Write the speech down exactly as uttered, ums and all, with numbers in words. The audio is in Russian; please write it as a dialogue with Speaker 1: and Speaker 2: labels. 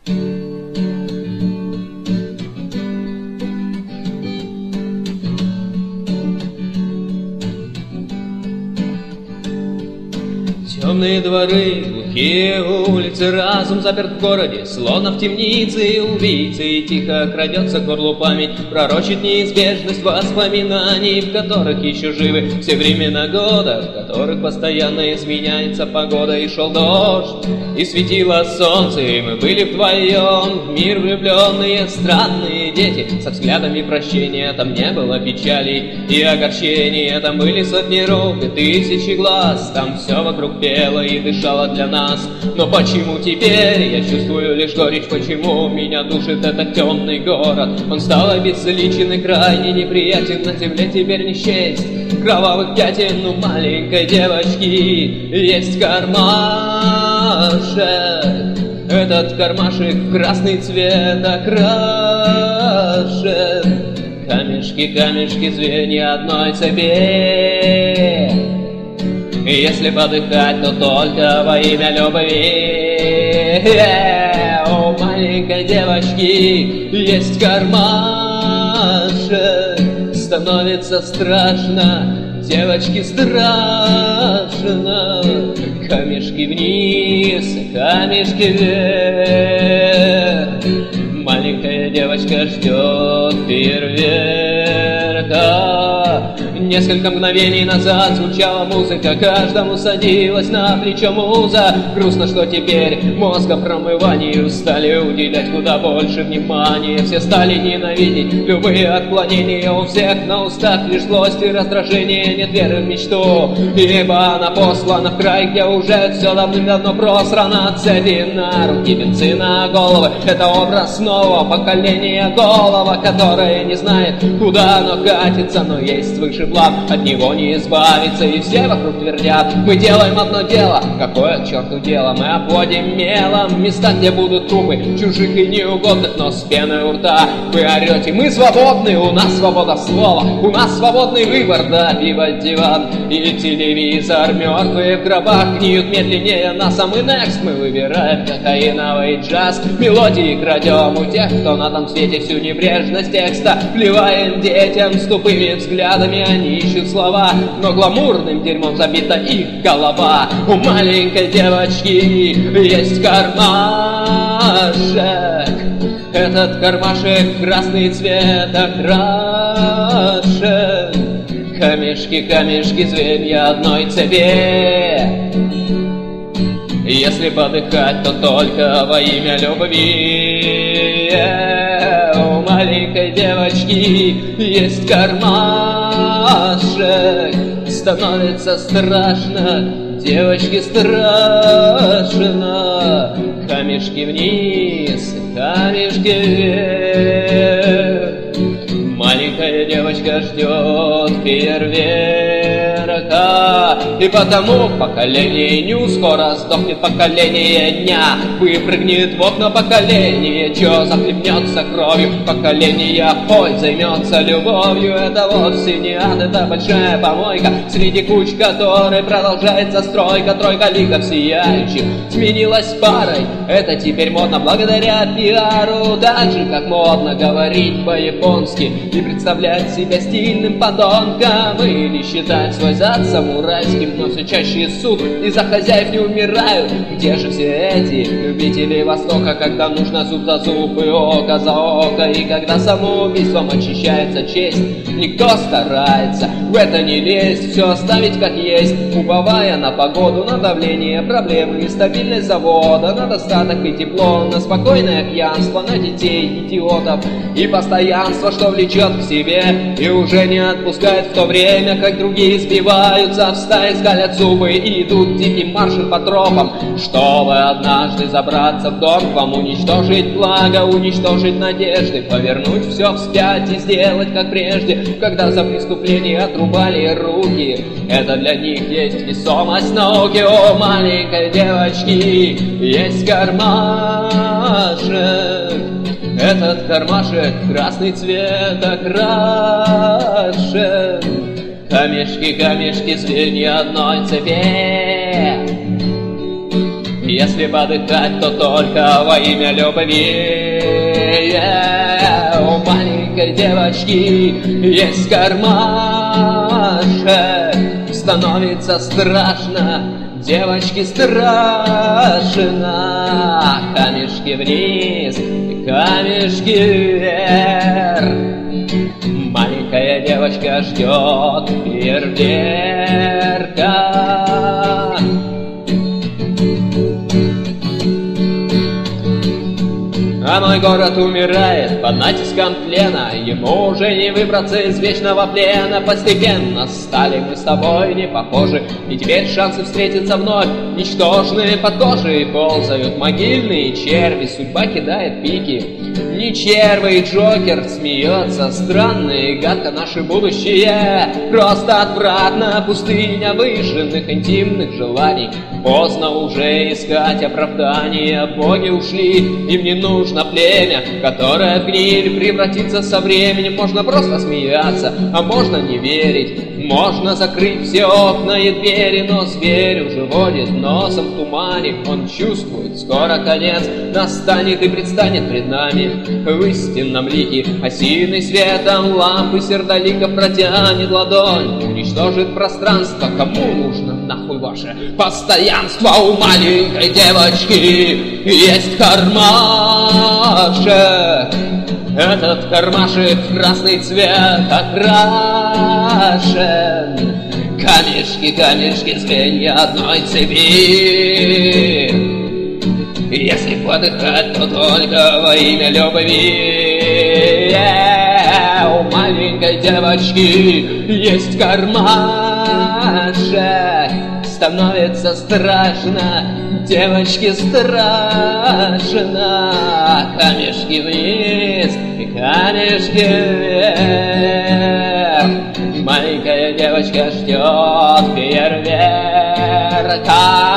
Speaker 1: Темные дворы, глухие улицы, разум заперт в городе, словно в темнице убийцы, и тихо крадется к горлу память, пророчит неизбежность воспоминаний, в которых еще живы все времена года, в которых постоянно изменяется погода, и шел дождь, и светило солнце, и мы были вдвоем, в мир влюбленные, странные дети, со взглядами прощения, там не было печалей и огорчения, там были сотни рук и тысячи глаз, там все вокруг пело и дышало для нас. Но почему теперь я чувствую лишь горечь? Почему меня душит этот темный город? Он стал обезличен и крайне неприятен. На земле теперь не счесть кровавых пятен. У маленькой девочки есть кармашек. Этот кармашек в красный цвет окрашен. Камешки, камешки, звенья одной цепи. И если подыхать, то только во имя любви. У маленькой девочки есть кармашек. Становится страшно, девочке страшно. Камешки вниз, камешки вверх. Маленькая девочка ждет фейерверка. Несколько мгновений назад звучала музыка, каждому садилась на плечо муза. Грустно, что теперь мозгопромыванию стали уделять куда больше внимания. Все стали ненавидеть любые отклонения, у всех на устах лишь злость и раздражение. Нет веры в мечту, ибо она послана в край, где уже все давным-давно просрано. Цепи на руки, венцы на головы — это образ нового поколения. Голова, которая не знает, куда оно катится, но есть выше план, от него не избавиться. И все вокруг твердят: мы делаем одно дело. Какое к черту дело? Мы обводим мелом места, где будут трупы чужих и неугодных, но с пеной у рта вы орете: мы свободны, у нас свобода слова, у нас свободный выбор, да, пиво, диван и телевизор. Мертвые в гробах гниют медленнее нас, а мы next, мы выбираем кокаиновый джаз. Мелодии крадем у тех, кто на том свете всю небрежность текста вливаем детям с тупыми взглядами. Они ищут слова, но гламурным дерьмом забита их голова. У маленькой девочки есть кармашек. Этот кармашек в красный цвет окрашен. Камешки, камешки, звенья одной цепи. Если подыхать, то только во имя любви. У маленькой девочки есть кармашек. Становится страшно, девочке страшно. Камешки вниз, камешки вверх. Маленькая девочка ждет фейерверка. И потому поколение ню скоро сдохнет, поколение ня выпрыгнет в окна, поколение чё захлебнется кровью, поколение ой займется любовью. Это вовсе не ад, это большая помойка, среди куч которой продолжается стройка. Тройка ликов сияющих сменилась парой. Это теперь модно благодаря пиару. Так же, как модно говорить по-японски и представлять себя стильным подонком, или считать свой зад самурайским. Но все чаще суд из-за хозяев не умирают. Где же все эти любители Востока, когда нужно зуб за зуб и око за око, и когда самоубийством очищается честь? Никто старается в это не лезть, все оставить как есть, уповая на погоду, на давление, проблемы и стабильность завода, на достаток и тепло, на спокойное пьянство, на детей, идиотов и постоянство, что влечет к себе и уже не отпускает, в то время как другие сбиваются в стаи, скалят зубы и идут диким маршем по тропам, чтобы однажды забраться в дом к вам, уничтожить благо, уничтожить надежды, повернуть все вспять и сделать как прежде, когда за преступление отрубали руки. Это для них есть весомость науки. О маленькой девочки есть кармашек. Этот кармашек в красный цвет окрашен. Камешки, камешки, звенья одной цепи. Если подыхать, то только во имя любви. У маленькой девочки есть кармашек. Становится страшно, девочке страшно. Камешки вниз, камешки вверх. Маленькая девочка ждет фейерверка. А мой город умирает под натиском тлена. Ему уже не выбраться из вечного плена. Постепенно стали мы с тобой не похожи, и теперь шансы встретиться вновь ничтожные. Под кожей ползают могильные черви. Судьба кидает пики, не червы, и Джокер смеется. Странно и гадко наше будущее. Просто отвратно, пустыня выжженных интимных желаний. Поздно уже искать оправдания. Боги ушли, им не нужно племя, которое в гниль превратится со временем. Можно просто смеяться, а можно не верить. Можно закрыть все окна и двери, но зверь уже водит носом в тумане. Он чувствует, скоро конец настанет и предстанет пред нами в истинном лике. Осиный светом лампы сердолика протянет ладонь, уничтожит пространство. Кому нужно нахуй ваше постоянство? У маленькой девочки есть кармашек. Этот кармашек в красный цвет окрашен. Камешки, камешки, звенья одной цепи. Если подыхать, то только во имя любви. У маленькой девочки есть кармашек. Становится страшно, девочке страшно. Камешки вниз и камешки вверх. Маленькая девочка ждет фейерверка.